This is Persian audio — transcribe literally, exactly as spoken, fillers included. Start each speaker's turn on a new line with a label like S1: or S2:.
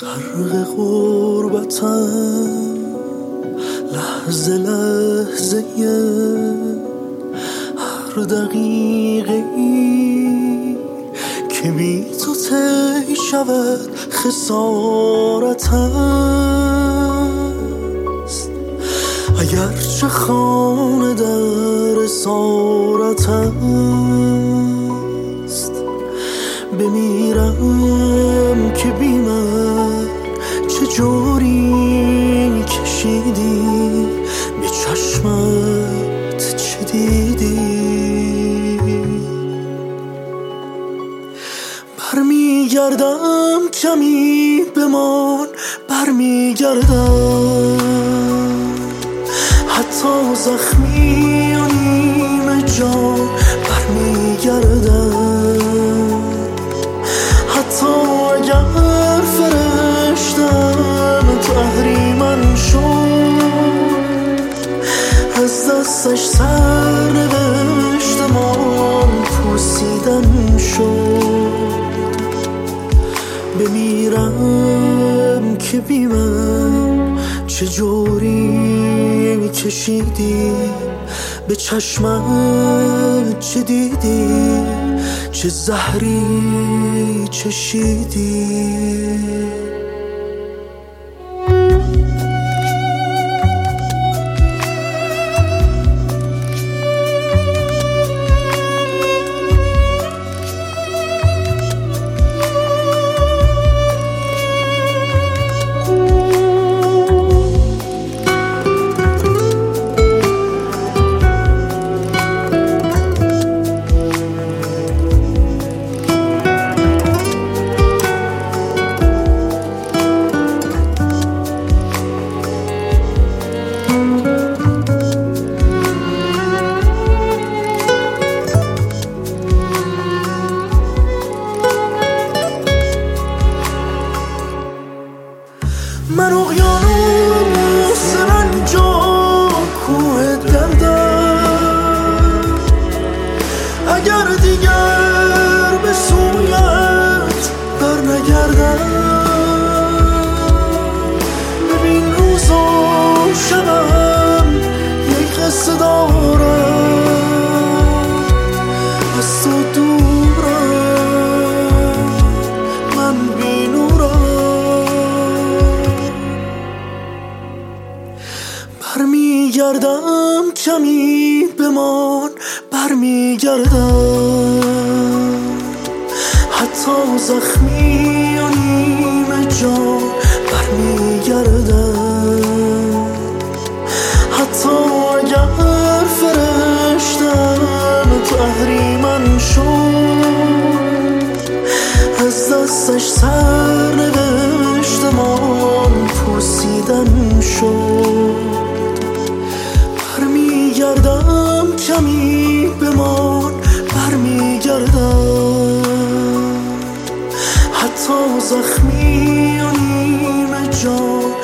S1: غرق غربتم لحظه لحظه هر دقیقه ای که بی تو طی شود خسارت است. اگرچه خانه در اسارت است، بمیرم که بی من چه جوری کشیدی، به چشمت چه دیدی. برمیگردم کمی بمان، برمیگردم حتی زخمی و نیمه جان، برمیگردم حتی اگر فرشتم تو اهریمن شد، از دستش سر نوشتمان پوسیدن شد. بمیرم که بی من چه جوری کشیدی، به چشمت چه دیدی، چه زهری چشیدی. من اقیانوس رنجا کوه دردم، اگر دیگر به سویت بر نگردم. ببین روز و شبم یک قصه دارم، از تو دورم من بی نورم. برمیگردم کمی بمان، برمیگردم حتی زخمی و نیمه جان، برمیگردم حتی اگر فرشتم تو اهریمن شد، از دستش سر نوشتمان پوسیدن شد. برمیگردم کمی بمان، برمیگردم حتی زخمی و نیمه جان،